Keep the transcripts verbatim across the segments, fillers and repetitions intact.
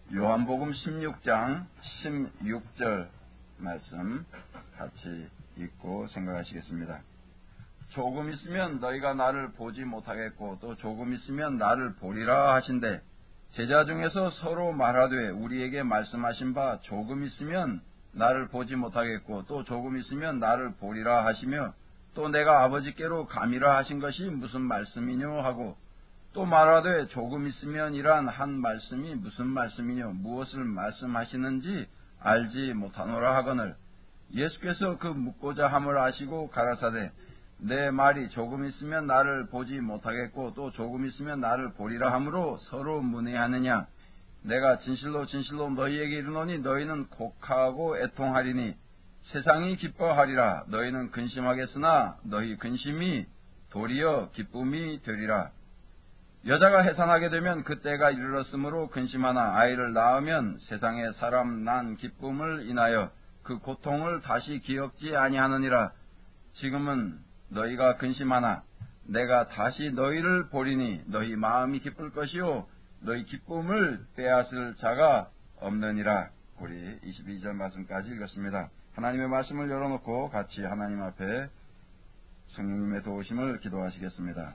요한복음 십육 장 십육 절 말씀 같이 읽고 생각하시겠습니다. 조금 있으면 너희가 나를 보지 못하겠고 또 조금 있으면 나를 보리라 하신대. 제자 중에서 서로 말하되 우리에게 말씀하신 바 조금 있으면 나를 보지 못하겠고 또 조금 있으면 나를 보리라 하시며 또 내가 아버지께로 가미라 하신 것이 무슨 말씀이뇨 하고 또 말하되 조금 있으면이란 한 말씀이 무슨 말씀이뇨 무엇을 말씀하시는지 알지 못하노라 하거늘 예수께서 그 묻고자 함을 아시고 가라사대 내 말이 조금 있으면 나를 보지 못하겠고 또 조금 있으면 나를 보리라 하므로 서로 문의하느냐. 내가 진실로 진실로 너희에게 이르노니 너희는 곡하고 애통하리니 세상이 기뻐하리라. 너희는 근심하겠으나 너희 근심이 도리어 기쁨이 되리라. 여자가 해산하게 되면 그때가 이르렀으므로 근심하나 아이를 낳으면 세상에 사람 난 기쁨을 인하여 그 고통을 다시 기억지 아니하느니라. 지금은 너희가 근심하나 내가 다시 너희를 보리니 너희 마음이 기쁠 것이요 너희 기쁨을 빼앗을 자가 없느니라. 우리 이십이 절 말씀까지 읽었습니다. 하나님의 말씀을 열어놓고 같이 하나님 앞에 성령님의 도우심을 기도하시겠습니다.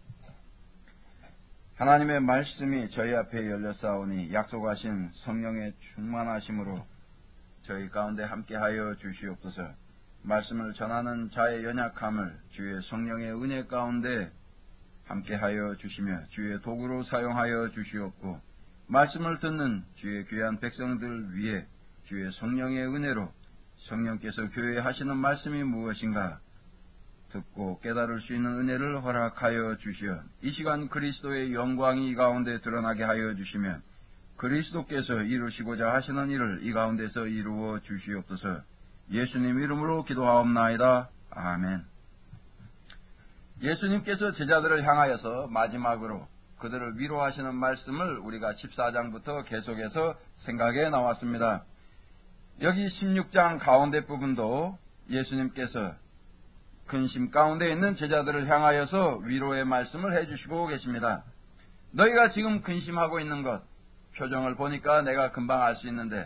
하나님의 말씀이 저희 앞에 열렸사오니 약속하신 성령의 충만하심으로 저희 가운데 함께하여 주시옵소서. 말씀을 전하는 자의 연약함을 주의 성령의 은혜 가운데 함께하여 주시며 주의 도구로 사용하여 주시옵고 말씀을 듣는 주의 귀한 백성들 위에 주의 성령의 은혜로 성령께서 교회에 하시는 말씀이 무엇인가 듣고 깨달을 수 있는 은혜를 허락하여 주시어 이 시간 그리스도의 영광이 이 가운데 드러나게 하여 주시며 그리스도께서 이루시고자 하시는 일을 이 가운데서 이루어 주시옵소서. 예수님 이름으로 기도하옵나이다. 아멘. 예수님께서 제자들을 향하여서 마지막으로 그들을 위로하시는 말씀을 우리가 십사 장부터 계속해서 생각해 나왔습니다. 여기 십육 장 가운데 부분도 예수님께서 근심 가운데 있는 제자들을 향하여서 위로의 말씀을 해주시고 계십니다. 너희가 지금 근심하고 있는 것, 표정을 보니까 내가 금방 알 수 있는데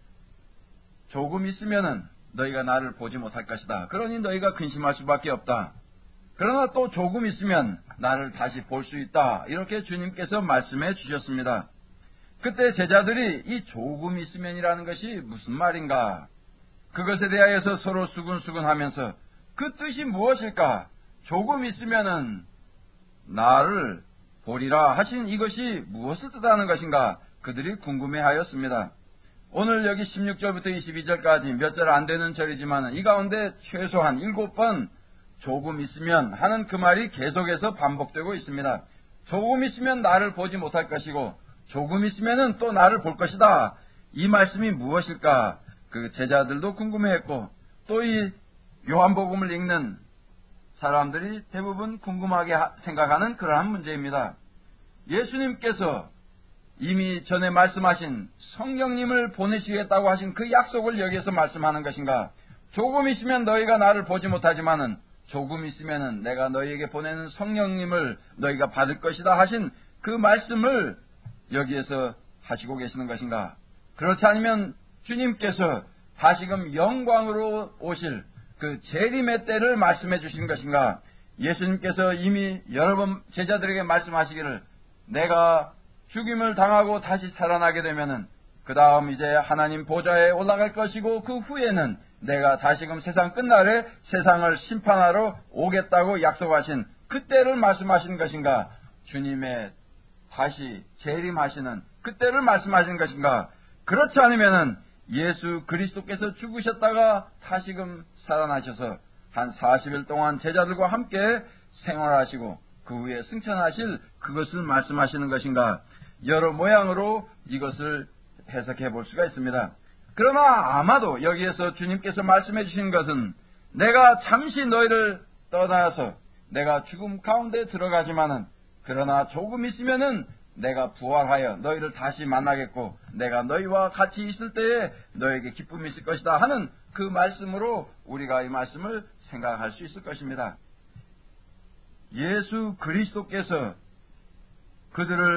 조금 있으면은 너희가 나를 보지 못할 것이다. 그러니 너희가 근심할 수밖에 없다. 그러나 또 조금 있으면 나를 다시 볼 수 있다. 이렇게 주님께서 말씀해 주셨습니다. 그때 제자들이 이 조금 있으면이라는 것이 무슨 말인가? 그것에 대하여서 서로 수근수근하면서 그 뜻이 무엇일까? 조금 있으면은 나를 보리라 하신 이것이 무엇을 뜻하는 것인가? 그들이 궁금해하였습니다. 오늘 여기 십육 절부터 이십이 절까지 몇 절 안 되는 절이지만 이 가운데 최소한 일곱 번 조금 있으면 하는 그 말이 계속해서 반복되고 있습니다. 조금 있으면 나를 보지 못할 것이고 조금 있으면은 또 나를 볼 것이다. 이 말씀이 무엇일까? 그 제자들도 궁금해했고 또 이 요한복음을 읽는 사람들이 대부분 궁금하게 생각하는 그러한 문제입니다. 예수님께서 이미 전에 말씀하신 성령님을 보내시겠다고 하신 그 약속을 여기에서 말씀하는 것인가? 조금 있으면 너희가 나를 보지 못하지만은 조금 있으면은 내가 너희에게 보내는 성령님을 너희가 받을 것이다 하신 그 말씀을 여기에서 하시고 계시는 것인가? 그렇지 않으면 주님께서 다시금 영광으로 오실 그 재림의 때를 말씀해 주신 것인가? 예수님께서 이미 여러 번 제자들에게 말씀하시기를 내가 죽임을 당하고 다시 살아나게 되면은 그 다음 이제 하나님 보좌에 올라갈 것이고 그 후에는 내가 다시금 세상 끝날에 세상을 심판하러 오겠다고 약속하신 그때를 말씀하시는 것인가? 주님의 다시 재림하시는 그때를 말씀하시는 것인가? 그렇지 않으면은 예수 그리스도께서 죽으셨다가 다시금 살아나셔서 한 사십 일 동안 제자들과 함께 생활하시고 그 후에 승천하실 그것을 말씀하시는 것인가? 여러 모양으로 이것을 해석해 볼 수가 있습니다. 그러나 아마도 여기에서 주님께서 말씀해 주신 것은 내가 잠시 너희를 떠나서 내가 죽음 가운데 들어가지만은 그러나 조금 있으면은 내가 부활하여 너희를 다시 만나겠고 내가 너희와 같이 있을 때에 너에게 기쁨이 있을 것이다 하는 그 말씀으로 우리가 이 말씀을 생각할 수 있을 것입니다. 예수 그리스도께서 그들을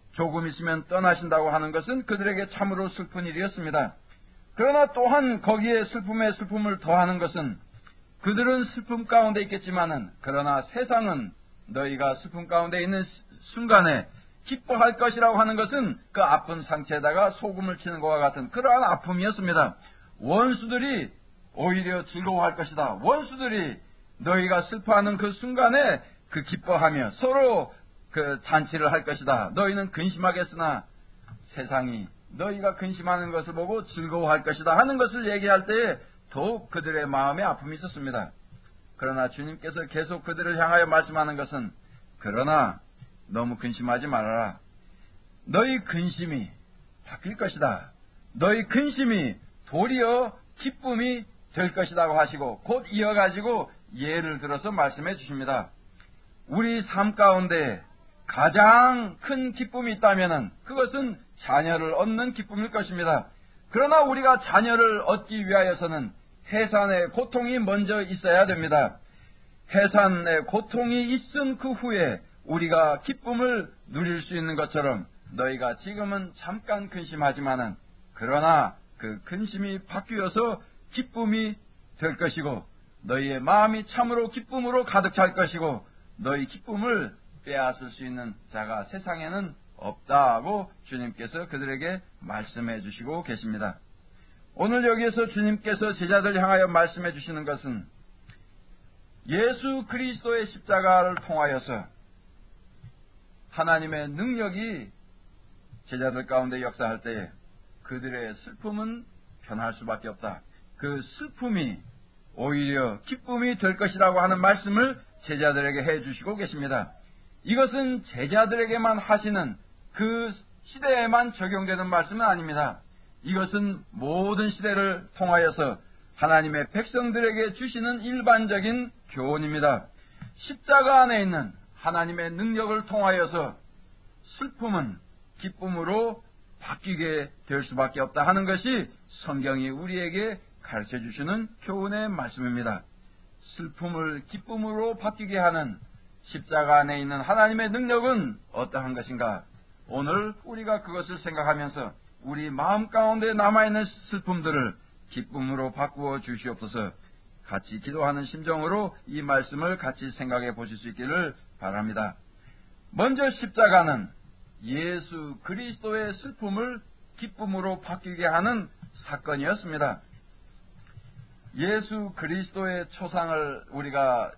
조금 있으면 떠나신다고 하는 것은 그들에게 참으로 슬픈 일이었습니다. 그러나 또한 거기에 슬픔에 슬픔을 더하는 것은 그들은 슬픔 가운데 있겠지만은 그러나 세상은 너희가 슬픔 가운데 있는 순간에 기뻐할 것이라고 하는 것은 그 아픈 상처에다가 소금을 치는 것과 같은 그러한 아픔이었습니다. 원수들이 오히려 즐거워할 것이다. 원수들이 너희가 슬퍼하는 그 순간에 그 기뻐하며 서로 그 잔치를 할 것이다. 너희는 근심하겠으나 세상이 너희가 근심하는 것을 보고 즐거워할 것이다 하는 것을 얘기할 때에 더욱 그들의 마음에 아픔이 있었습니다. 그러나 주님께서 계속 그들을 향하여 말씀하는 것은 그러나 너무 근심하지 말아라. 너희 근심이 바뀔 것이다. 너희 근심이 도리어 기쁨이 될 것이라고 하시고 곧 이어가지고 예를 들어서 말씀해 주십니다. 우리 삶 가운데 가장 큰 기쁨이 있다면 그것은 자녀를 얻는 기쁨일 것입니다. 그러나 우리가 자녀를 얻기 위하여서는 해산의 고통이 먼저 있어야 됩니다. 해산의 고통이 있은 그 후에 우리가 기쁨을 누릴 수 있는 것처럼 너희가 지금은 잠깐 근심하지만은 그러나 그 근심이 바뀌어서 기쁨이 될 것이고 너희의 마음이 참으로 기쁨으로 가득 찰 것이고 너희 기쁨을 빼앗을 수 있는 자가 세상에는 없다고 주님께서 그들에게 말씀해 주시고 계십니다. 오늘 여기에서 주님께서 제자들 향하여 말씀해 주시는 것은 예수 그리스도의 십자가를 통하여서 하나님의 능력이 제자들 가운데 역사할 때에 그들의 슬픔은 변할 수밖에 없다. 그 슬픔이 오히려 기쁨이 될 것이라고 하는 말씀을 제자들에게 해 주시고 계십니다. 이것은 제자들에게만 하시는 그 시대에만 적용되는 말씀은 아닙니다. 이것은 모든 시대를 통하여서 하나님의 백성들에게 주시는 일반적인 교훈입니다. 십자가 안에 있는 하나님의 능력을 통하여서 슬픔은 기쁨으로 바뀌게 될 수밖에 없다 하는 것이 성경이 우리에게 가르쳐 주시는 교훈의 말씀입니다. 슬픔을 기쁨으로 바뀌게 하는 십자가 안에 있는 하나님의 능력은 어떠한 것인가? 오늘 우리가 그것을 생각하면서 우리 마음 가운데 남아있는 슬픔들을 기쁨으로 바꾸어 주시옵소서. 같이 기도하는 심정으로 이 말씀을 같이 생각해 보실 수 있기를 바랍니다. 먼저 십자가는 예수 그리스도의 슬픔을 기쁨으로 바뀌게 하는 사건이었습니다. 예수 그리스도의 초상을 우리가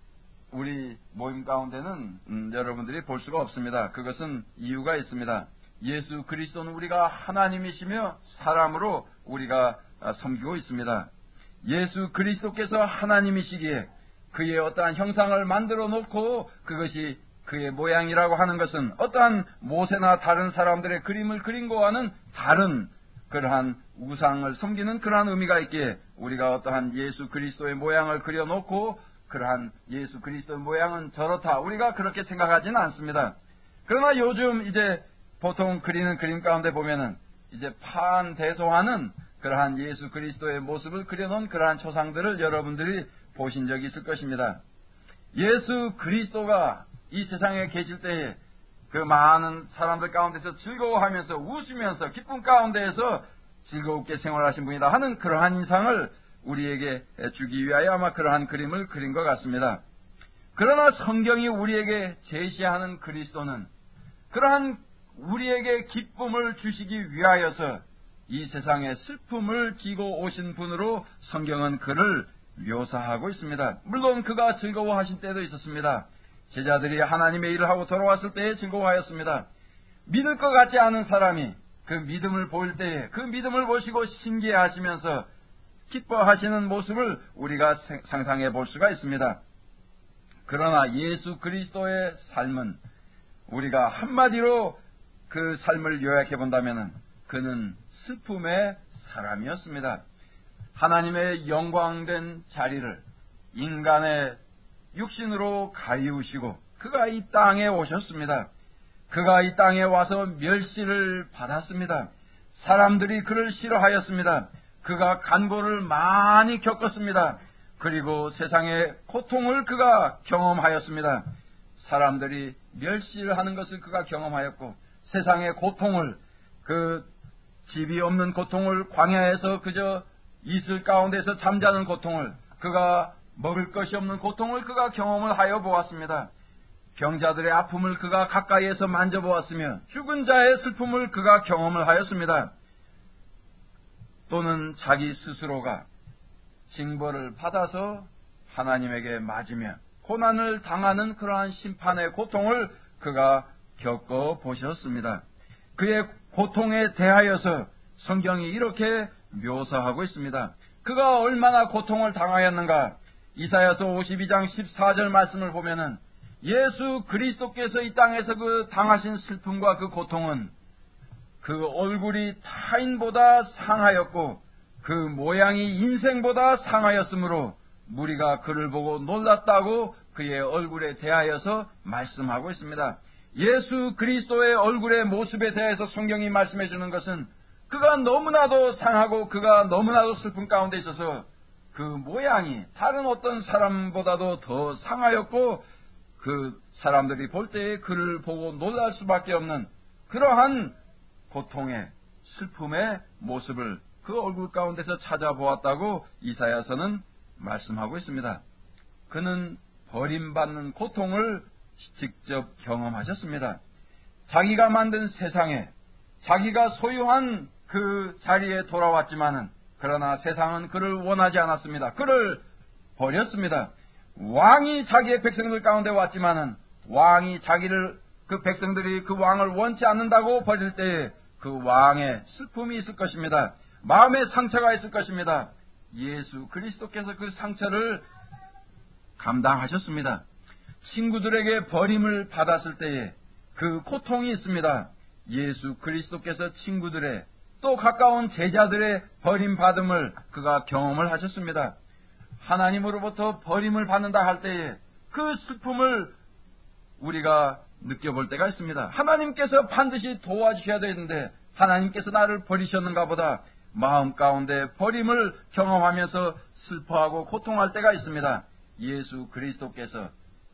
우리 모임 가운데는 음, 여러분들이 볼 수가 없습니다. 그것은 이유가 있습니다. 예수 그리스도는 우리가 하나님이시며 사람으로 우리가 섬기고 있습니다. 예수 그리스도께서 하나님이시기에 그의 어떠한 형상을 만들어 놓고 그것이 그의 모양이라고 하는 것은 어떠한 모세나 다른 사람들의 그림을 그린 것과는 다른 그러한 우상을 섬기는 그러한 의미가 있기에 우리가 어떠한 예수 그리스도의 모양을 그려놓고 그러한 예수 그리스도의 모양은 저렇다 우리가 그렇게 생각하지는 않습니다. 그러나 요즘 이제 보통 그리는 그림 가운데 보면은 이제 판대소하는 그러한 예수 그리스도의 모습을 그려놓은 그러한 초상들을 여러분들이 보신 적이 있을 것입니다. 예수 그리스도가 이 세상에 계실 때에 그 많은 사람들 가운데서 즐거워하면서 웃으면서 기쁨 가운데에서 즐겁게 생활하신 분이다 하는 그러한 인상을 우리에게 주기 위하여 아마 그러한 그림을 그린 것 같습니다. 그러나 성경이 우리에게 제시하는 그리스도는 그러한 우리에게 기쁨을 주시기 위하여서 이 세상에 슬픔을 지고 오신 분으로 성경은 그를 묘사하고 있습니다. 물론 그가 즐거워하신 때도 있었습니다. 제자들이 하나님의 일을 하고 돌아왔을 때에 즐거워하였습니다. 믿을 것 같지 않은 사람이 그 믿음을 보일 때에 그 믿음을 보시고 신기해하시면서 기뻐하시는 모습을 우리가 상상해 볼 수가 있습니다. 그러나 예수 그리스도의 삶은 우리가 한마디로 그 삶을 요약해 본다면 그는 슬픔의 사람이었습니다. 하나님의 영광된 자리를 인간의 육신으로 가리우시고 그가 이 땅에 오셨습니다. 그가 이 땅에 와서 멸시를 받았습니다. 사람들이 그를 싫어하였습니다. 그가 간고를 많이 겪었습니다. 그리고 세상의 고통을 그가 경험하였습니다. 사람들이 멸시를 하는 것을 그가 경험하였고 세상의 고통을, 그 집이 없는 고통을, 광야에서 그저 이슬 가운데서 잠자는 고통을, 그가 먹을 것이 없는 고통을 그가 경험을 하여 보았습니다. 병자들의 아픔을 그가 가까이에서 만져보았으며 죽은 자의 슬픔을 그가 경험을 하였습니다. 또는 자기 스스로가 징벌을 받아서 하나님에게 맞으며 고난을 당하는 그러한 심판의 고통을 그가 겪어보셨습니다. 그의 고통에 대하여서 성경이 이렇게 묘사하고 있습니다. 그가 얼마나 고통을 당하였는가. 이사야서 오십이 장 십사 절 말씀을 보면은 예수 그리스도께서 이 땅에서 그 당하신 슬픔과 그 고통은 그 얼굴이 타인보다 상하였고 그 모양이 인생보다 상하였으므로 무리가 그를 보고 놀랐다고 그의 얼굴에 대하여서 말씀하고 있습니다. 예수 그리스도의 얼굴의 모습에 대해서 성경이 말씀해 주는 것은 그가 너무나도 상하고 그가 너무나도 슬픔 가운데 있어서 그 모양이 다른 어떤 사람보다도 더 상하였고 그 사람들이 볼 때에 그를 보고 놀랄 수밖에 없는 그러한 고통의 슬픔의 모습을 그 얼굴 가운데서 찾아보았다고 이사야서는 말씀하고 있습니다. 그는 버림받는 고통을 직접 경험하셨습니다. 자기가 만든 세상에 자기가 소유한 그 자리에 돌아왔지만은 그러나 세상은 그를 원하지 않았습니다. 그를 버렸습니다. 왕이 자기의 백성들 가운데 왔지만은 왕이 자기를 그 백성들이 그 왕을 원치 않는다고 버릴 때에 그 왕의 슬픔이 있을 것입니다. 마음의 상처가 있을 것입니다. 예수 그리스도께서 그 상처를 감당하셨습니다. 친구들에게 버림을 받았을 때에 그 고통이 있습니다. 예수 그리스도께서 친구들의 또 가까운 제자들의 버림받음을 그가 경험을 하셨습니다. 하나님으로부터 버림을 받는다 할 때에 그 슬픔을 우리가 느껴볼 때가 있습니다. 하나님께서 반드시 도와주셔야 되는데 하나님께서 나를 버리셨는가 보다 마음 가운데 버림을 경험하면서 슬퍼하고 고통할 때가 있습니다. 예수 그리스도께서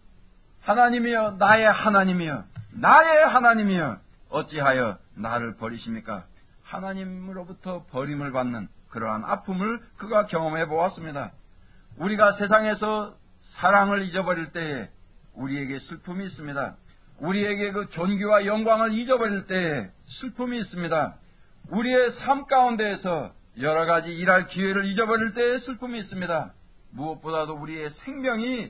하나님이여 나의 하나님이여 나의 하나님이여 어찌하여 나를 버리십니까? 하나님으로부터 버림을 받는 그러한 아픔을 그가 경험해 보았습니다. 우리가 세상에서 사랑을 잊어버릴 때에 우리에게 슬픔이 있습니다. 우리에게 그 존귀와 영광을 잊어버릴 때에 슬픔이 있습니다. 우리의 삶 가운데에서 여러 가지 일할 기회를 잊어버릴 때에 슬픔이 있습니다. 무엇보다도 우리의 생명이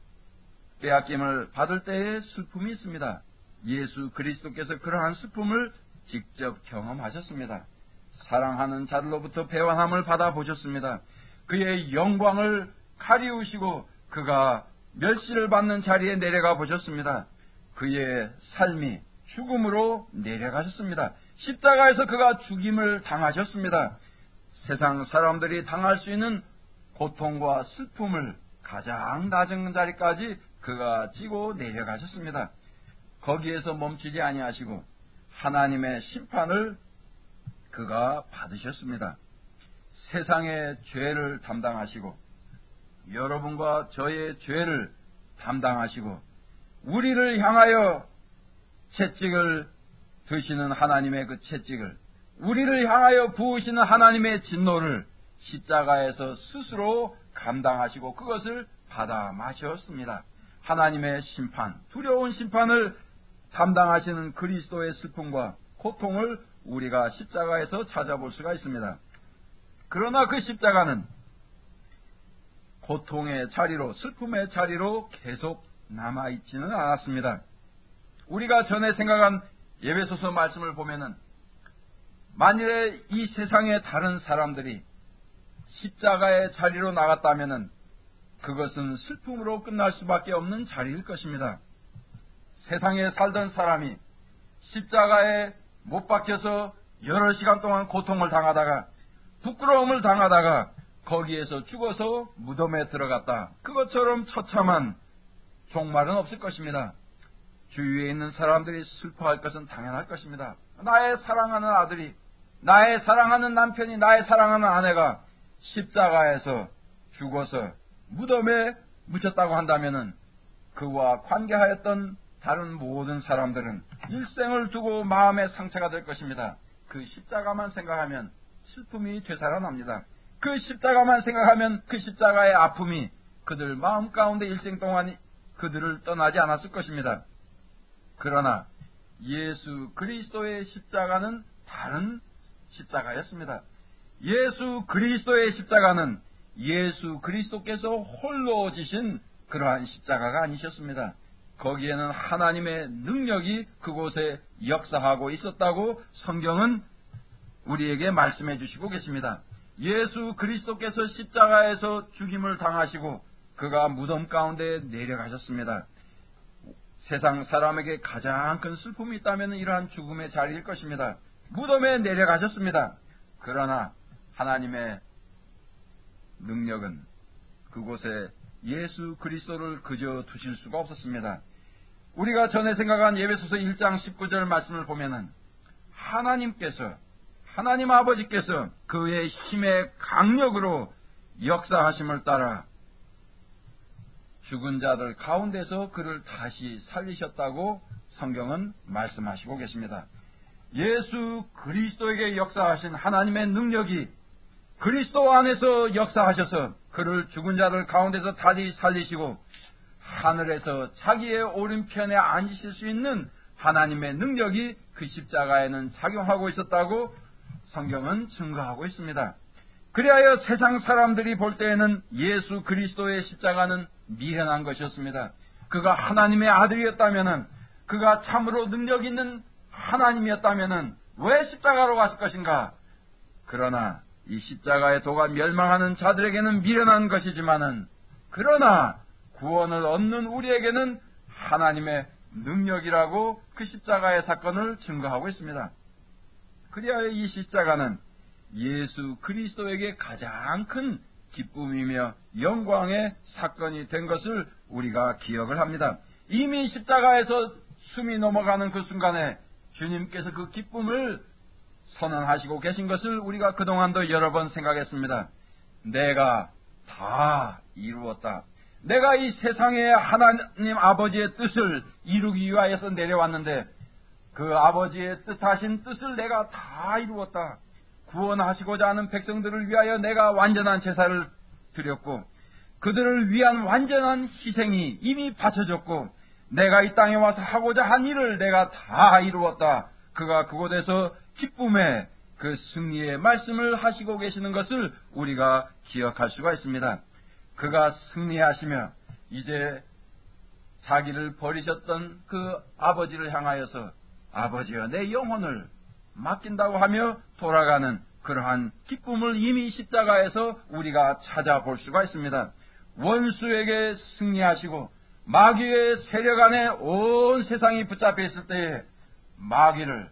빼앗김을 받을 때에 슬픔이 있습니다. 예수 그리스도께서 그러한 슬픔을 직접 경험하셨습니다. 사랑하는 자들로부터 배반함을 받아보셨습니다. 그의 영광을 가리우시고 그가 멸시를 받는 자리에 내려가 보셨습니다. 그의 삶이 죽음으로 내려가셨습니다. 십자가에서 그가 죽임을 당하셨습니다. 세상 사람들이 당할 수 있는 고통과 슬픔을 가장 낮은 자리까지 그가 지고 내려가셨습니다. 거기에서 멈추지 아니하시고 하나님의 심판을 그가 받으셨습니다. 세상의 죄를 담당하시고 여러분과 저의 죄를 담당하시고 우리를 향하여 채찍을 드시는 하나님의 그 채찍을 우리를 향하여 부으시는 하나님의 진노를 십자가에서 스스로 감당하시고 그것을 받아 마셨습니다. 하나님의 심판, 두려운 심판을 담당하시는 그리스도의 슬픔과 고통을 우리가 십자가에서 찾아볼 수가 있습니다. 그러나 그 십자가는 고통의 자리로, 슬픔의 자리로 계속 남아있지는 않았습니다. 우리가 전에 생각한 에베소서 말씀을 보면은 만일에 이 세상의 다른 사람들이 십자가의 자리로 나갔다면은 그것은 슬픔으로 끝날 수밖에 없는 자리일 것입니다. 세상에 살던 사람이 십자가에 못 박혀서 여러 시간 동안 고통을 당하다가 부끄러움을 당하다가 거기에서 죽어서 무덤에 들어갔다. 그것처럼 처참한 종말은 없을 것입니다. 주위에 있는 사람들이 슬퍼할 것은 당연할 것입니다. 나의 사랑하는 아들이, 나의 사랑하는 남편이, 나의 사랑하는 아내가 십자가에서 죽어서 무덤에 묻혔다고 한다면은 그와 관계하였던 다른 모든 사람들은 일생을 두고 마음의 상처가 될 것입니다. 그 십자가만 생각하면 슬픔이 되살아납니다. 그 십자가만 생각하면 그 십자가의 아픔이 그들 마음 가운데 일생 동안 그들을 떠나지 않았을 것입니다. 그러나 예수 그리스도의 십자가는 다른 십자가였습니다. 예수 그리스도의 십자가는 예수 그리스도께서 홀로 지신 그러한 십자가가 아니셨습니다. 거기에는 하나님의 능력이 그곳에 역사하고 있었다고 성경은 우리에게 말씀해 주시고 계십니다. 예수 그리스도께서 십자가에서 죽임을 당하시고 그가 무덤 가운데 내려가셨습니다. 세상 사람에게 가장 큰 슬픔이 있다면 이러한 죽음의 자리일 것입니다. 무덤에 내려가셨습니다. 그러나 하나님의 능력은 그곳에 예수 그리스도를 그저 두실 수가 없었습니다. 우리가 전에 생각한 에베소서 일 장 십구 절 말씀을 보면은 하나님께서 하나님 아버지께서 그의 힘의 강력으로 역사하심을 따라 죽은 자들 가운데서 그를 다시 살리셨다고 성경은 말씀하시고 계십니다. 예수 그리스도에게 역사하신 하나님의 능력이 그리스도 안에서 역사하셔서 그를 죽은 자들 가운데서 다시 살리시고 하늘에서 자기의 오른편에 앉으실 수 있는 하나님의 능력이 그 십자가에는 작용하고 있었다고 성경은 증거하고 있습니다. 그리하여 세상 사람들이 볼 때에는 예수 그리스도의 십자가는 미련한 것이었습니다. 그가 하나님의 아들이었다면, 그가 참으로 능력 있는 하나님이었다면 왜 십자가로 갔을 것인가? 그러나 이 십자가의 도가 멸망하는 자들에게는 미련한 것이지만은, 그러나 구원을 얻는 우리에게는 하나님의 능력이라고 그 십자가의 사건을 증거하고 있습니다. 그리하여 이 십자가는 예수 그리스도에게 가장 큰 기쁨이며 영광의 사건이 된 것을 우리가 기억을 합니다. 이미 십자가에서 숨이 넘어가는 그 순간에 주님께서 그 기쁨을 선언하시고 계신 것을 우리가 그동안도 여러 번 생각했습니다. 내가 다 이루었다. 내가 이 세상에 하나님 아버지의 뜻을 이루기 위하여서 내려왔는데 그 아버지의 뜻하신 뜻을 내가 다 이루었다. 구원하시고자 하는 백성들을 위하여 내가 완전한 제사를 드렸고 그들을 위한 완전한 희생이 이미 바쳐졌고 내가 이 땅에 와서 하고자 한 일을 내가 다 이루었다. 그가 그곳에서 기쁨의 그 승리의 말씀을 하시고 계시는 것을 우리가 기억할 수가 있습니다. 그가 승리하시며 이제 자기를 버리셨던 그 아버지를 향하여서 아버지여 내 영혼을 맡긴다고 하며 돌아가는 그러한 기쁨을 이미 십자가에서 우리가 찾아볼 수가 있습니다. 원수에게 승리하시고 마귀의 세력 안에 온 세상이 붙잡혀 있을 때에 마귀를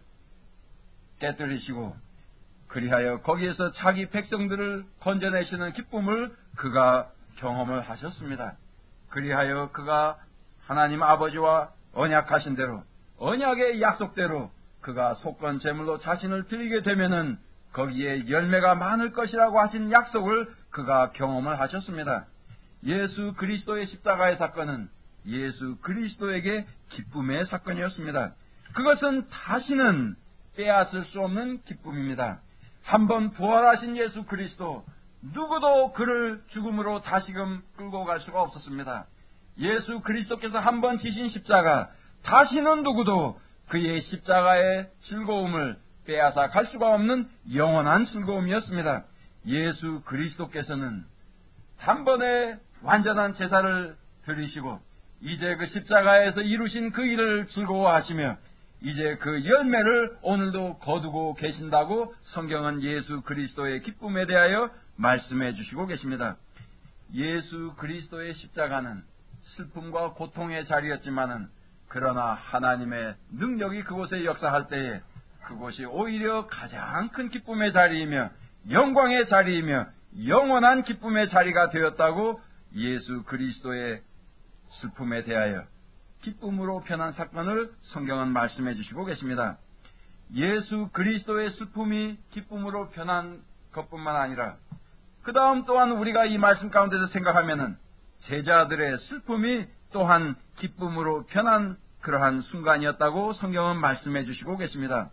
깨뜨리시고 그리하여 거기에서 자기 백성들을 건져내시는 기쁨을 그가 경험을 하셨습니다. 그리하여 그가 하나님 아버지와 언약하신 대로 언약의 약속대로 그가 속건 제물로 자신을 드리게 되면은 거기에 열매가 많을 것이라고 하신 약속을 그가 경험을 하셨습니다. 예수 그리스도의 십자가의 사건은 예수 그리스도에게 기쁨의 사건이었습니다. 그것은 다시는 빼앗을 수 없는 기쁨입니다. 한번 부활하신 예수 그리스도 누구도 그를 죽음으로 다시금 끌고 갈 수가 없었습니다. 예수 그리스도께서 한번 지신 십자가 다시는 누구도 그의 십자가의 즐거움을 빼앗아 갈 수가 없는 영원한 즐거움이었습니다. 예수 그리스도께서는 단번에 완전한 제사를 드리시고 이제 그 십자가에서 이루신 그 일을 즐거워하시며 이제 그 열매를 오늘도 거두고 계신다고 성경은 예수 그리스도의 기쁨에 대하여 말씀해 주시고 계십니다. 예수 그리스도의 십자가는 슬픔과 고통의 자리였지만은 그러나 하나님의 능력이 그곳에 역사할 때에 그곳이 오히려 가장 큰 기쁨의 자리이며 영광의 자리이며 영원한 기쁨의 자리가 되었다고 예수 그리스도의 슬픔에 대하여 기쁨으로 변한 사건을 성경은 말씀해 주시고 계십니다. 예수 그리스도의 슬픔이 기쁨으로 변한 것뿐만 아니라 그 다음 또한 우리가 이 말씀 가운데서 생각하면은 제자들의 슬픔이 또한 기쁨으로 변한 그러한 순간이었다고 성경은 말씀해 주시고 계십니다.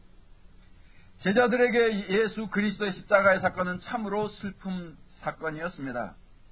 제자들에게 예수 그리스도의 십자가의 사건은 참으로 슬픔 사건이었습니다.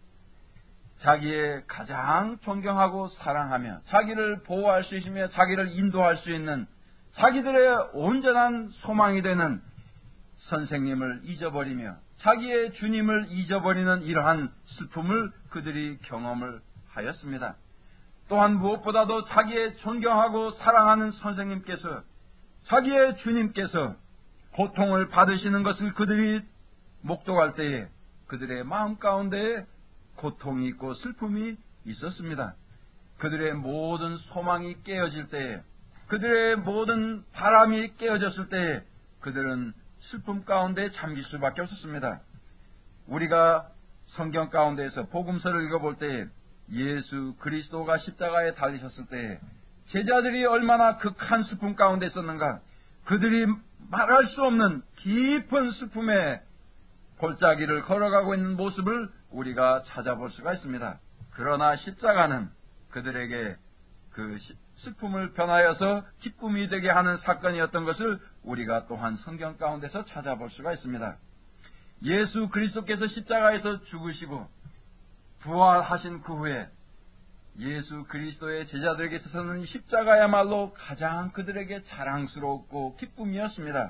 자기의 가장 존경하고 사랑하며 자기를 보호할 수 있으며 자기를 인도할 수 있는 자기들의 온전한 소망이 되는 선생님을 잊어버리며 자기의 주님을 잊어버리는 이러한 슬픔을 그들이 경험을 하였습니다. 또한 무엇보다도 자기의 존경하고 사랑하는 선생님께서 자기의 주님께서 고통을 받으시는 것을 그들이 목도할 때에 그들의 마음 가운데에 고통이 있고 슬픔이 있었습니다. 그들의 모든 소망이 깨어질 때에 그들의 모든 바람이 깨어졌을 때에 그들은 슬픔 가운데 잠길 수밖에 없었습니다. 우리가 성경 가운데에서 복음서를 읽어볼 때에 예수 그리스도가 십자가에 달리셨을 때에 제자들이 얼마나 극한 슬픔 가운데 있었는가. 그들이 말할 수 없는 깊은 슬픔의 골짜기를 걸어가고 있는 모습을 우리가 찾아볼 수가 있습니다. 그러나 십자가는 그들에게 그 슬픔을 변하여서 기쁨이 되게 하는 사건이었던 것을 우리가 또한 성경 가운데서 찾아볼 수가 있습니다. 예수 그리스도께서 십자가에서 죽으시고 부활하신 그 후에 예수 그리스도의 제자들에게 있어서는 십자가야말로 가장 그들에게 자랑스럽고 기쁨이었습니다.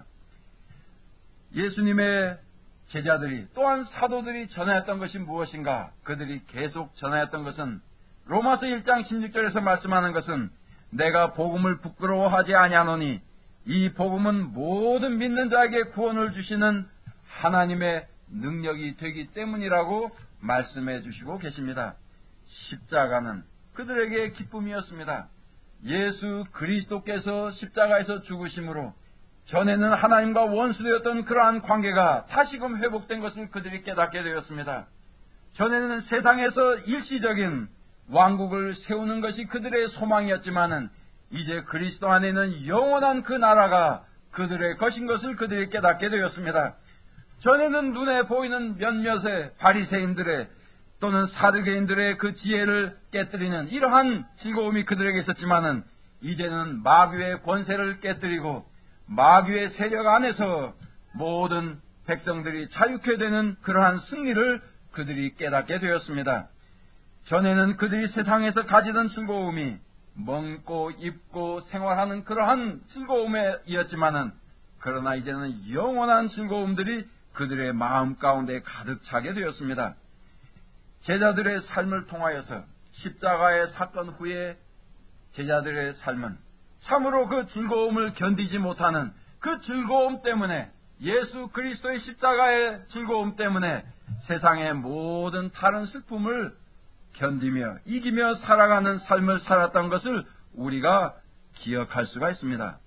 예수님의 제자들이 또한 사도들이 전하였던 것이 무엇인가? 그들이 계속 전하였던 것은 로마서 일 장 십육 절에서 말씀하는 것은 내가 복음을 부끄러워하지 아니하노니 이 복음은 모든 믿는 자에게 구원을 주시는 하나님의 능력이 되기 때문이라고 말씀해 주시고 계십니다. 십자가는 그들에게 기쁨이었습니다. 예수 그리스도께서 십자가에서 죽으심으로 전에는 하나님과 원수되었던 그러한 관계가 다시금 회복된 것을 그들이 깨닫게 되었습니다. 전에는 세상에서 일시적인 왕국을 세우는 것이 그들의 소망이었지만은 이제 그리스도 안에는 영원한 그 나라가 그들의 것인 것을 그들이 깨닫게 되었습니다. 전에는 눈에 보이는 몇몇의 바리새인들의 또는 사두개인들의 그 지혜를 깨뜨리는 이러한 즐거움이 그들에게 있었지만은 이제는 마귀의 권세를 깨뜨리고 마귀의 세력 안에서 모든 백성들이 자유케 되는 그러한 승리를 그들이 깨닫게 되었습니다. 전에는 그들이 세상에서 가지던 즐거움이 먹고 입고 생활하는 그러한 즐거움이었지만은 그러나 이제는 영원한 즐거움들이 그들의 마음 가운데 가득 차게 되었습니다. 제자들의 삶을 통하여서 십자가의 사건 후에 제자들의 삶은 참으로 그 즐거움을 견디지 못하는 그 즐거움 때문에 예수 그리스도의 십자가의 즐거움 때문에 세상의 모든 다른 슬픔을 견디며 이기며 살아가는 삶을 살았던 것을 우리가 기억할 수가 있습니다.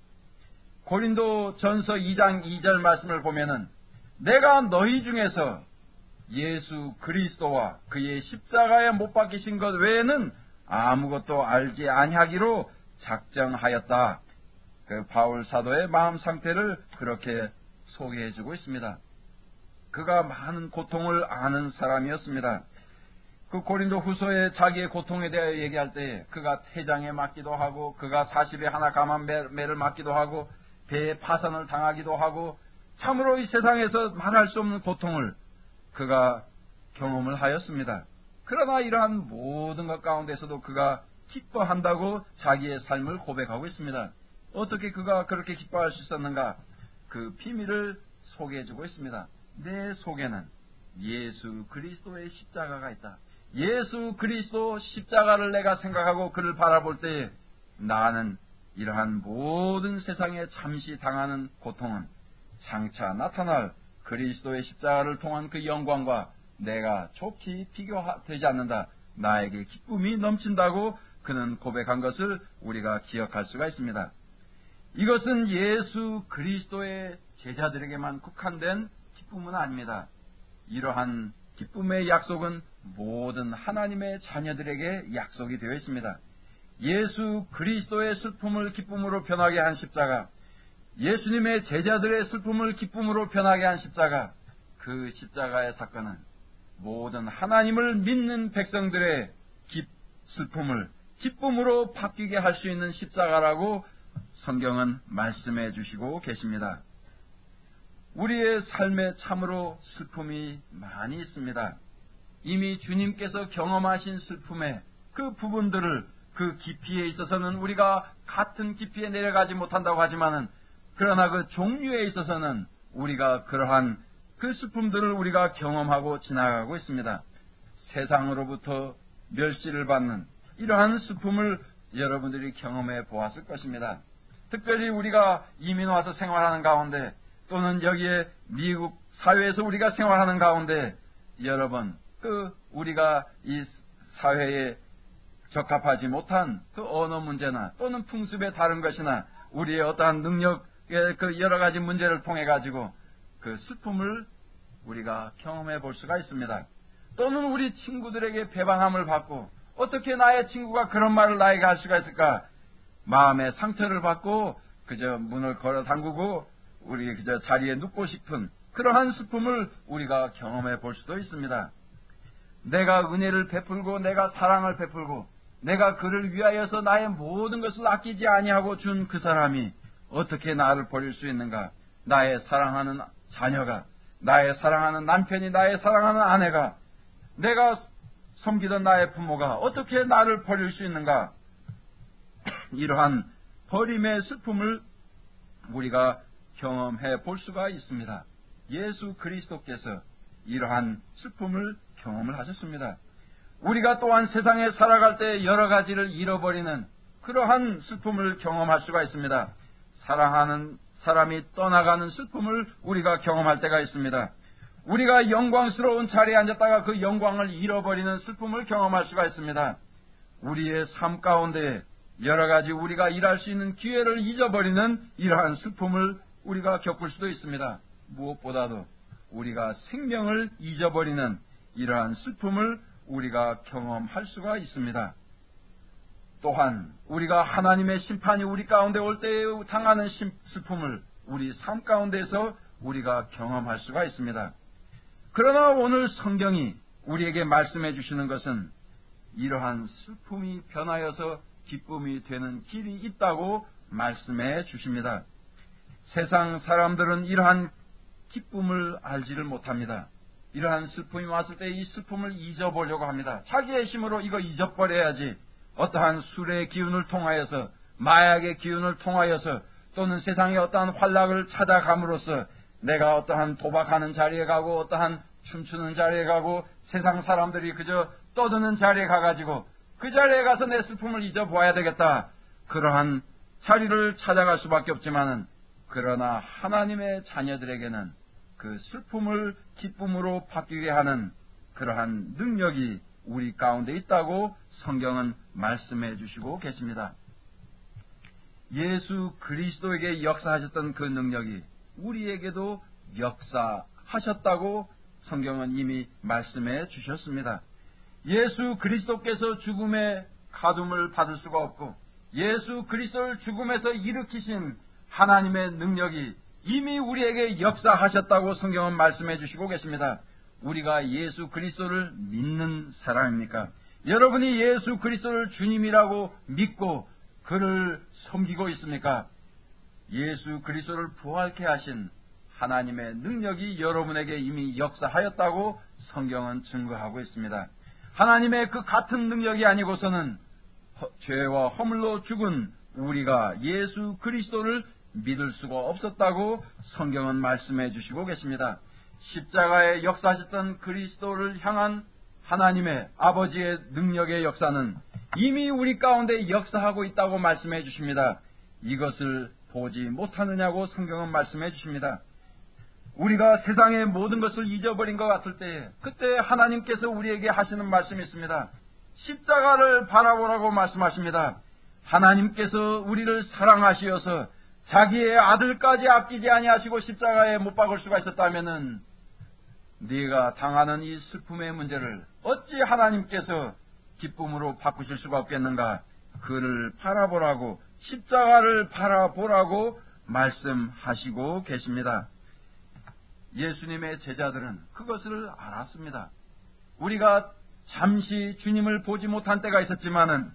고린도 전서 이 장 이 절 말씀을 보면은 내가 너희 중에서 예수 그리스도와 그의 십자가에 못 박히신 것 외에는 아무것도 알지 아니하기로 작정하였다. 그 바울 사도의 마음 상태를 그렇게 소개해주고 있습니다. 그가 많은 고통을 아는 사람이었습니다. 그 고린도 후서에 자기의 고통에 대하여 얘기할 때 그가 태장에 맞기도 하고 그가 사십에 하나 감한 매를 맞기도 하고 배에 파산을 당하기도 하고 참으로 이 세상에서 말할 수 없는 고통을 그가 경험을 하였습니다. 그러나 이러한 모든 것 가운데서도 그가 기뻐한다고 자기의 삶을 고백하고 있습니다. 어떻게 그가 그렇게 기뻐할 수 있었는가? 그 비밀을 소개해주고 있습니다. 내 속에는 예수 그리스도의 십자가가 있다. 예수 그리스도 십자가를 내가 생각하고 그를 바라볼 때에 나는 이러한 모든 세상에 잠시 당하는 고통은 장차 나타날 그리스도의 십자가를 통한 그 영광과 내가 좋게 비교되지 않는다. 나에게 기쁨이 넘친다고 그는 고백한 것을 우리가 기억할 수가 있습니다. 이것은 예수 그리스도의 제자들에게만 국한된 기쁨은 아닙니다. 이러한 기쁨의 약속은 모든 하나님의 자녀들에게 약속이 되어 있습니다. 예수 그리스도의 슬픔을 기쁨으로 변하게 한 십자가, 예수님의 제자들의 슬픔을 기쁨으로 변하게 한 십자가, 그 십자가의 사건은 모든 하나님을 믿는 백성들의 기, 슬픔을 기쁨으로 바뀌게 할 수 있는 십자가라고 성경은 말씀해 주시고 계십니다. 우리의 삶에 참으로 슬픔이 많이 있습니다. 이미 주님께서 경험하신 슬픔의 그 부분들을 그 깊이에 있어서는 우리가 같은 깊이에 내려가지 못한다고 하지만은 그러나 그 종류에 있어서는 우리가 그러한 그 슬픔들을 우리가 경험하고 지나가고 있습니다. 세상으로부터 멸시를 받는 이러한 슬픔을 여러분들이 경험해 보았을 것입니다. 특별히 우리가 이민 와서 생활하는 가운데 또는 여기에 미국 사회에서 우리가 생활하는 가운데 여러 번 그 우리가 이 사회에 적합하지 못한 그 언어 문제나 또는 풍습에 다른 것이나 우리의 어떠한 능력의 그 여러 가지 문제를 통해 가지고 그 슬픔을 우리가 경험해 볼 수가 있습니다. 또는 우리 친구들에게 배반함을 받고 어떻게 나의 친구가 그런 말을 나에게 할 수가 있을까? 마음의 상처를 받고 그저 문을 걸어 담그고 우리 그저 자리에 눕고 싶은 그러한 슬픔을 우리가 경험해 볼 수도 있습니다. 내가 은혜를 베풀고 내가 사랑을 베풀고 내가 그를 위하여서 나의 모든 것을 아끼지 아니하고 준 그 사람이 어떻게 나를 버릴 수 있는가? 나의 사랑하는 자녀가, 나의 사랑하는 남편이, 나의 사랑하는 아내가, 내가 섬기던 나의 부모가 어떻게 나를 버릴 수 있는가? 이러한 버림의 슬픔을 우리가 경험해 볼 수가 있습니다. 예수 그리스도께서 이러한 슬픔을 경험을 하셨습니다. 우리가 또한 세상에 살아갈 때 여러 가지를 잃어버리는 그러한 슬픔을 경험할 수가 있습니다. 사랑하는 사람이 떠나가는 슬픔을 우리가 경험할 때가 있습니다. 우리가 영광스러운 자리에 앉았다가 그 영광을 잃어버리는 슬픔을 경험할 수가 있습니다. 우리의 삶 가운데 여러 가지 우리가 일할 수 있는 기회를 잊어버리는 이러한 슬픔을 우리가 겪을 수도 있습니다. 무엇보다도 우리가 생명을 잊어버리는 이러한 슬픔을 우리가 경험할 수가 있습니다. 또한 우리가 하나님의 심판이 우리 가운데 올 때에 당하는 슬픔을 우리 삶 가운데서 우리가 경험할 수가 있습니다. 그러나 오늘 성경이 우리에게 말씀해 주시는 것은 이러한 슬픔이 변하여서 기쁨이 되는 길이 있다고 말씀해 주십니다. 세상 사람들은 이러한 기쁨을 알지를 못합니다. 이러한 슬픔이 왔을 때 이 슬픔을 잊어보려고 합니다. 자기의 힘으로 이거 잊어버려야지. 어떠한 술의 기운을 통하여서, 마약의 기운을 통하여서, 또는 세상의 어떠한 환락을 찾아감으로써 내가 어떠한 도박하는 자리에 가고 어떠한 춤추는 자리에 가고 세상 사람들이 그저 떠드는 자리에 가가지고 그 자리에 가서 내 슬픔을 잊어보아야 되겠다. 그러한 자리를 찾아갈 수밖에 없지만은 그러나 하나님의 자녀들에게는 그 슬픔을 기쁨으로 바뀌게 하는 그러한 능력이 우리 가운데 있다고 성경은 말씀해 주시고 계십니다. 예수 그리스도에게 역사하셨던 그 능력이 우리에게도 역사하셨다고 성경은 이미 말씀해 주셨습니다. 예수 그리스도께서 죽음의 가둠을 받을 수가 없고 예수 그리스도를 죽음에서 일으키신 하나님의 능력이 이미 우리에게 역사하셨다고 성경은 말씀해 주시고 계십니다. 우리가 예수 그리스도를 믿는 사람입니까? 여러분이 예수 그리스도를 주님이라고 믿고 그를 섬기고 있습니까? 예수 그리스도를 부활케 하신 하나님의 능력이 여러분에게 이미 역사하였다고 성경은 증거하고 있습니다. 하나님의 그 같은 능력이 아니고서는 허, 죄와 허물로 죽은 우리가 예수 그리스도를 믿을 수가 없었다고 성경은 말씀해 주시고 계십니다. 십자가에 역사하셨던 그리스도를 향한 하나님의 아버지의 능력의 역사는 이미 우리 가운데 역사하고 있다고 말씀해 주십니다. 이것을 보지 못하느냐고 성경은 말씀해 주십니다. 우리가 세상의 모든 것을 잊어버린 것 같을 때 그때 하나님께서 우리에게 하시는 말씀이 있습니다. 십자가를 바라보라고 말씀하십니다. 하나님께서 우리를 사랑하시어서 자기의 아들까지 아끼지 아니하시고 십자가에 못 박을 수가 있었다면은 네가 당하는 이 슬픔의 문제를 어찌 하나님께서 기쁨으로 바꾸실 수가 없겠는가? 그를 바라보라고 십자가를 바라보라고 말씀하시고 계십니다. 예수님의 제자들은 그것을 알았습니다. 우리가 잠시 주님을 보지 못한 때가 있었지만은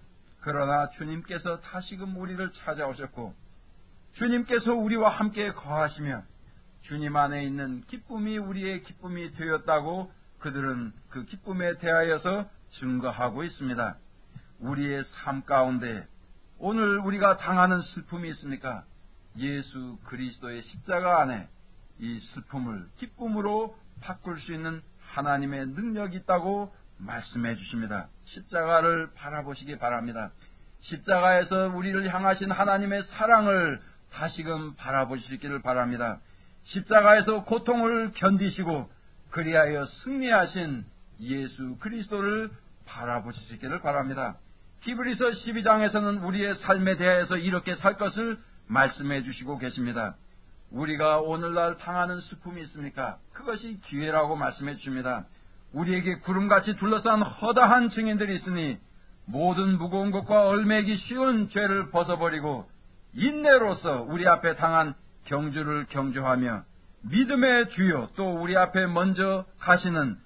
그러나 주님께서 다시금 우리를 찾아오셨고 주님께서 우리와 함께 거하시며 주님 안에 있는 기쁨이 우리의 기쁨이 되었다고 그들은 그 기쁨에 대하여서 증거하고 있습니다. 우리의 삶 가운데 오늘 우리가 당하는 슬픔이 있습니까? 예수 그리스도의 십자가 안에 이 슬픔을 기쁨으로 바꿀 수 있는 하나님의 능력이 있다고 말씀해 주십니다. 십자가를 바라보시기 바랍니다. 십자가에서 우리를 향하신 하나님의 사랑을 다시금 바라보시기를 바랍니다. 십자가에서 고통을 견디시고 그리하여 승리하신 예수 그리스도를 바라보시기를 바랍니다. 히브리서 십이 장에서는 우리의 삶에 대하여서 이렇게 살 것을 말씀해 주시고 계십니다. 우리가 오늘날 당하는 슬픔이 있습니까? 그것이 기회라고 말씀해 주십니다. 우리에게 구름같이 둘러싼 허다한 증인들이 있으니 모든 무거운 것과 얼매기 쉬운 죄를 벗어버리고 인내로서 우리 앞에 당한 경주를 경주하며 믿음의 주요 또 우리 앞에 먼저 가시는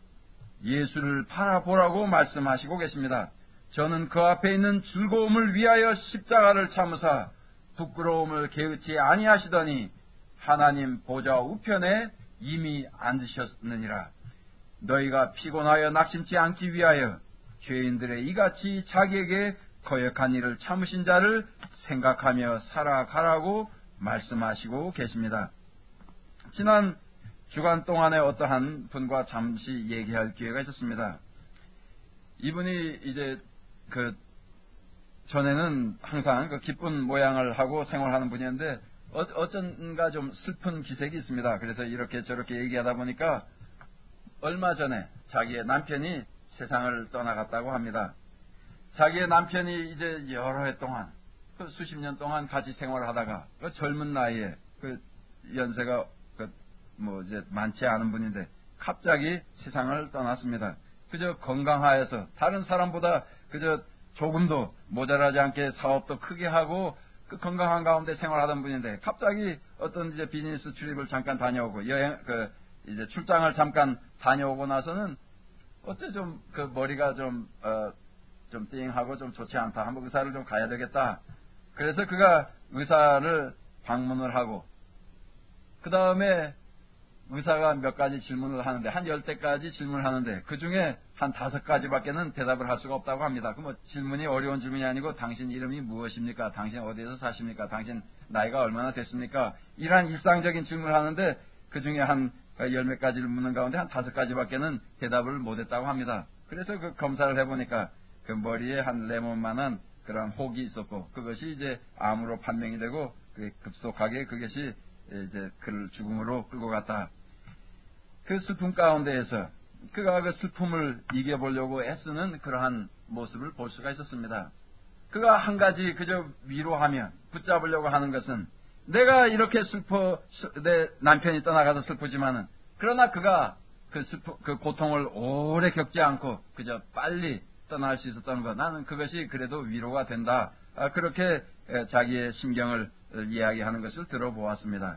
예수를 바라보라고 말씀하시고 계십니다. 저는 그 앞에 있는 즐거움을 위하여 십자가를 참으사 부끄러움을 개의치 아니하시더니 하나님 보좌 우편에 이미 앉으셨느니라. 너희가 피곤하여 낙심치 않기 위하여 죄인들의 이같이 자기에게 거역한 일을 참으신 자를 생각하며 살아가라고 말씀하시고 계십니다. 지난 주간 동안에 어떠한 분과 잠시 얘기할 기회가 있었습니다. 이분이 이제 그 전에는 항상 그 기쁜 모양을 하고 생활하는 분이었는데 어, 어쩐가 좀 슬픈 기색이 있습니다. 그래서 이렇게 저렇게 얘기하다 보니까 얼마 전에 자기의 남편이 세상을 떠나갔다고 합니다. 자기의 남편이 이제 여러 해 동안 그 수십 년 동안 같이 생활하다가 그 젊은 나이에 그 연세가 그 뭐 이제 많지 않은 분인데 갑자기 세상을 떠났습니다. 그저 건강하여서 다른 사람보다 그저 조금도 모자라지 않게 사업도 크게 하고 그 건강한 가운데 생활하던 분인데 갑자기 어떤 이제 비즈니스 출입을 잠깐 다녀오고 여행 그 이제 출장을 잠깐 다녀오고 나서는 어째 좀 그 머리가 좀 어 좀 띵하고 좀 좋지 않다. 한번 의사를 좀 가야 되겠다. 그래서 그가 의사를 방문을 하고 그 다음에 의사가 몇 가지 질문을 하는데 한 열대까지 질문을 하는데 그 중에 한 다섯 가지밖에는 대답을 할 수가 없다고 합니다. 그 뭐 질문이 어려운 질문이 아니고 당신 이름이 무엇입니까? 당신 어디에서 사십니까? 당신 나이가 얼마나 됐습니까? 이러한 일상적인 질문을 하는데 그 중에 한 열 몇 가지를 묻는 가운데 한 다섯 가지밖에는 대답을 못했다고 합니다. 그래서 그 검사를 해보니까 그 머리에 한 레몬만한 그런 혹이 있었고 그것이 이제 암으로 판명이 되고 급속하게 그것이 이제 그를 죽음으로 끌고 갔다. 그 슬픔 가운데에서 그가 그 슬픔을 이겨보려고 애쓰는 그러한 모습을 볼 수가 있었습니다. 그가 한 가지 그저 위로하며 붙잡으려고 하는 것은 내가 이렇게 슬퍼 내 남편이 떠나가서 슬프지만은 그러나 그가 그 슬프 그 고통을 오래 겪지 않고 그저 빨리 떠날 수 있었던 것 나는 그것이 그래도 위로가 된다. 그렇게 자기의 심경을 이야기하는 것을 들어보았습니다.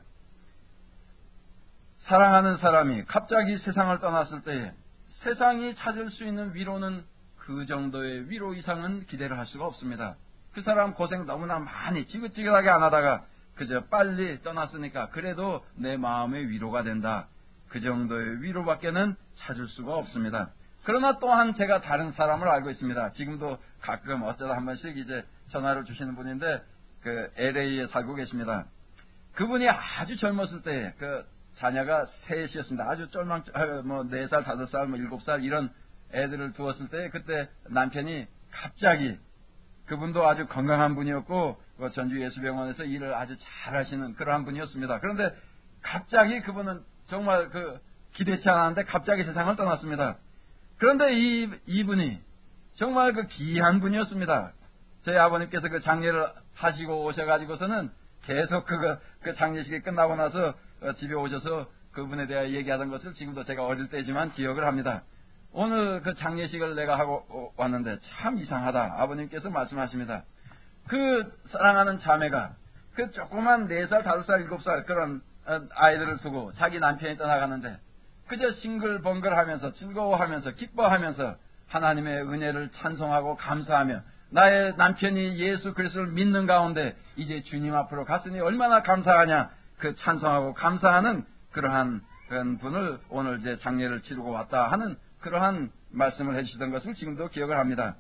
사랑하는 사람이 갑자기 세상을 떠났을 때에 세상이 찾을 수 있는 위로는 그 정도의 위로 이상은 기대를 할 수가 없습니다. 그 사람 고생 너무나 많이 지긋지긋하게 안 하다가 그저 빨리 떠났으니까 그래도 내 마음의 위로가 된다. 그 정도의 위로밖에는 찾을 수가 없습니다. 그러나 또한 제가 다른 사람을 알고 있습니다. 지금도 가끔 어쩌다 한 번씩 이제 전화를 주시는 분인데 그 엘에이에 살고 계십니다. 그분이 아주 젊었을 때 그 자녀가 셋이었습니다. 아주 쫄망, 뭐, 네 살, 다섯 살, 뭐, 일곱 살, 이런 애들을 두었을 때, 그때 남편이 갑자기, 그분도 아주 건강한 분이었고, 그 전주 예수병원에서 일을 아주 잘 하시는 그러한 분이었습니다. 그런데 갑자기 그분은 정말 그, 기대치 않았는데 갑자기 세상을 떠났습니다. 그런데 이, 이분이 정말 그 귀한 분이었습니다. 저희 아버님께서 그 장례를 하시고 오셔가지고서는 계속 그, 그 장례식이 끝나고 나서 집에 오셔서 그분에 대해 얘기하던 것을 지금도 제가 어릴 때지만 기억을 합니다. 오늘 그 장례식을 내가 하고 왔는데 참 이상하다. 아버님께서 말씀하십니다. 그 사랑하는 자매가 그 조그만 네 살, 다섯 살, 일곱 살 그런 아이들을 두고 자기 남편이 떠나가는데 그저 싱글벙글 하면서 즐거워하면서 기뻐하면서 하나님의 은혜를 찬송하고 감사하며 나의 남편이 예수 그리스도를 믿는 가운데 이제 주님 앞으로 갔으니 얼마나 감사하냐. 그 찬송하고 감사하는 그러한 그런 분을 오늘 이제 장례를 치르고 왔다 하는 그러한 말씀을 해주시던 것을 지금도 기억을 합니다.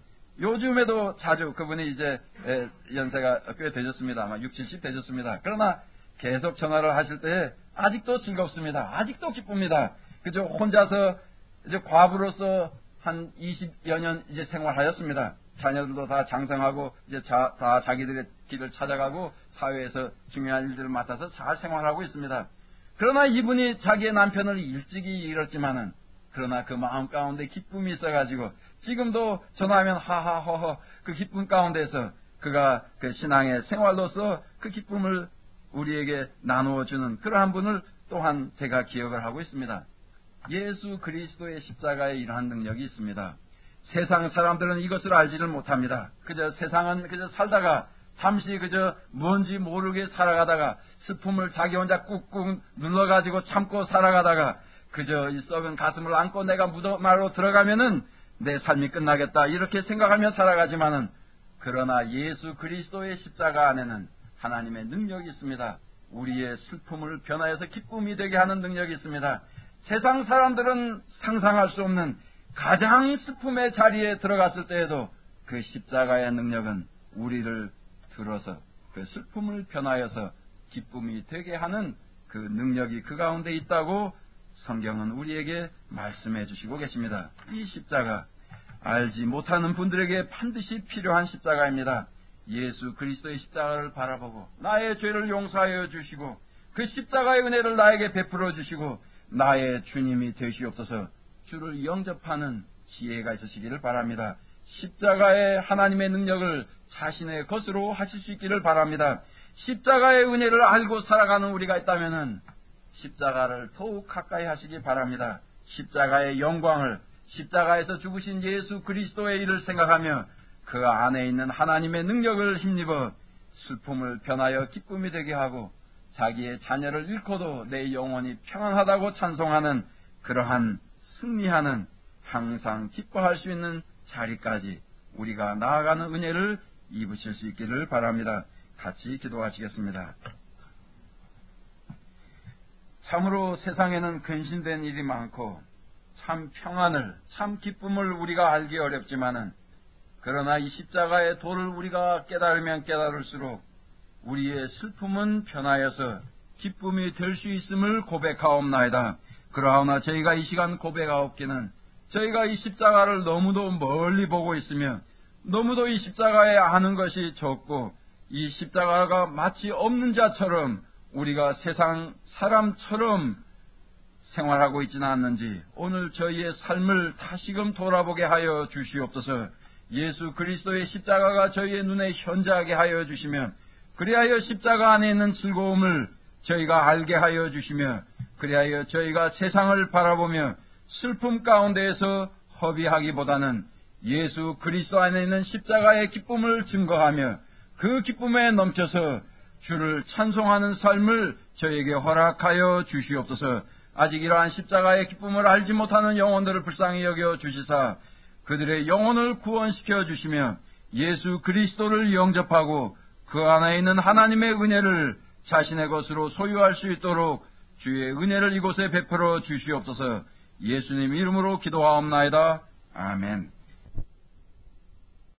요즘에도 자주 그분이 이제 연세가 꽤 되셨습니다. 아마 육십, 칠십 되셨습니다. 그러나 계속 전화를 하실 때 아직도 즐겁습니다. 아직도 기쁩니다. 그저 혼자서 이제 과부로서 한 이십여 년 이제 생활하였습니다. 자녀들도 다 장성하고 이제 자, 다 자기들의 길을 찾아가고 사회에서 중요한 일들을 맡아서 잘 생활하고 있습니다. 그러나 이분이 자기의 남편을 일찍이 잃었지만은 그러나 그 마음 가운데 기쁨이 있어가지고 지금도 전화하면 하하허허 그 기쁨 가운데서 그가 그 신앙의 생활로서 그 기쁨을 우리에게 나누어주는 그러한 분을 또한 제가 기억을 하고 있습니다. 예수 그리스도의 십자가에 이러한 능력이 있습니다. 세상 사람들은 이것을 알지를 못합니다. 그저 세상은 그저 살다가 잠시 그저 뭔지 모르게 살아가다가 슬픔을 자기 혼자 꾹꾹 눌러가지고 참고 살아가다가 그저 이 썩은 가슴을 안고 내가 무덤으로 들어가면은 내 삶이 끝나겠다 이렇게 생각하며 살아가지만은 그러나 예수 그리스도의 십자가 안에는 하나님의 능력이 있습니다. 우리의 슬픔을 변화해서 기쁨이 되게 하는 능력이 있습니다. 세상 사람들은 상상할 수 없는 가장 슬픔의 자리에 들어갔을 때에도 그 십자가의 능력은 우리를 들어서 그 슬픔을 변화해서 기쁨이 되게 하는 그 능력이 그 가운데 있다고 성경은 우리에게 말씀해 주시고 계십니다. 이 십자가 알지 못하는 분들에게 반드시 필요한 십자가입니다. 예수 그리스도의 십자가를 바라보고 나의 죄를 용서하여 주시고 그 십자가의 은혜를 나에게 베풀어 주시고 나의 주님이 되시옵소서. 주를 영접하는 지혜가 있으시기를 바랍니다. 십자가의 하나님의 능력을 자신의 것으로 하실 수 있기를 바랍니다. 십자가의 은혜를 알고 살아가는 우리가 있다면은 십자가를 더욱 가까이 하시기 바랍니다. 십자가의 영광을, 십자가에서 죽으신 예수 그리스도의 일을 생각하며 그 안에 있는 하나님의 능력을 힘입어 슬픔을 변하여 기쁨이 되게 하고 자기의 자녀를 잃고도 내 영혼이 평안하다고 찬송하는 그러한 승리하는 항상 기뻐할 수 있는 자리까지 우리가 나아가는 은혜를 입으실 수 있기를 바랍니다. 같이 기도하시겠습니다. 참으로 세상에는 근신된 일이 많고 참 평안을, 참 기쁨을 우리가 알기 어렵지만은 그러나 이 십자가의 도를 우리가 깨달으면 깨달을수록 우리의 슬픔은 변하여서 기쁨이 될 수 있음을 고백하옵나이다. 그러하오나 저희가 이 시간 고백하옵기는 저희가 이 십자가를 너무도 멀리 보고 있으며 너무도 이 십자가에 아는 것이 적고 이 십자가가 마치 없는 자처럼 우리가 세상 사람처럼 생활하고 있지는 않는지 오늘 저희의 삶을 다시금 돌아보게 하여 주시옵소서. 예수 그리스도의 십자가가 저희의 눈에 현저하게 하여 주시며 그리하여 십자가 안에 있는 즐거움을 저희가 알게 하여 주시며 그리하여 저희가 세상을 바라보며 슬픔 가운데에서 허비하기보다는 예수 그리스도 안에 있는 십자가의 기쁨을 증거하며 그 기쁨에 넘쳐서 주를 찬송하는 삶을 저에게 허락하여 주시옵소서. 아직 이러한 십자가의 기쁨을 알지 못하는 영혼들을 불쌍히 여겨 주시사 그들의 영혼을 구원시켜 주시며 예수 그리스도를 영접하고 그 안에 있는 하나님의 은혜를 자신의 것으로 소유할 수 있도록 주의 은혜를 이곳에 베풀어 주시옵소서. 예수님 이름으로 기도하옵나이다. 아멘.